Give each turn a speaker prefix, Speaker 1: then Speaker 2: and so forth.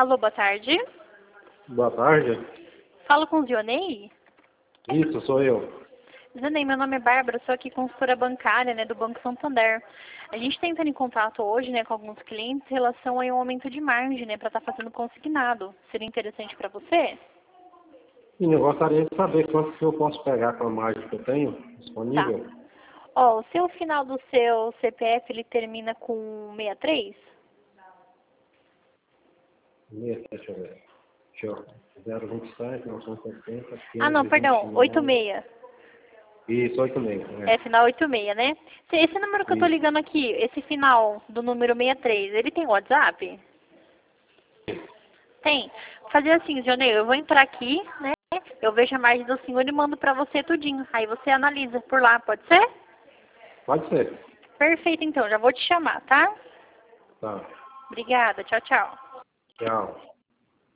Speaker 1: Alô, boa tarde.
Speaker 2: Boa tarde.
Speaker 1: Falo com o Zionei?
Speaker 2: Isso, sou eu.
Speaker 1: Zionei, meu nome é Bárbara, sou aqui consultora bancária, né, do Banco Santander. A gente está entrando em contato hoje, né, com alguns clientes em relação a um aumento de margem, né, para estar fazendo consignado. Seria interessante para você?
Speaker 2: Sim, eu gostaria de saber quanto que eu posso pegar com a margem que eu tenho
Speaker 1: Tá.
Speaker 2: disponível.
Speaker 1: Ó, o seu final do seu CPF, ele termina com 63?
Speaker 2: Deixa eu ver. Deixa eu... 027, 970,
Speaker 1: Ah, não, perdão,
Speaker 2: 529.
Speaker 1: 86.
Speaker 2: Isso, 86.
Speaker 1: É, final 86, né? Esse número que eu tô
Speaker 2: Isso.
Speaker 1: ligando aqui, esse final do número 63, ele tem WhatsApp? Tem. Fazer assim, Zionei, eu vou entrar aqui, né? Eu vejo a margem do senhor e mando pra você tudinho. Aí você analisa por lá, pode ser?
Speaker 2: Pode ser.
Speaker 1: Perfeito, então. Já vou te chamar, tá?
Speaker 2: Tá.
Speaker 1: Obrigada. Tchau, tchau.
Speaker 2: Tchau.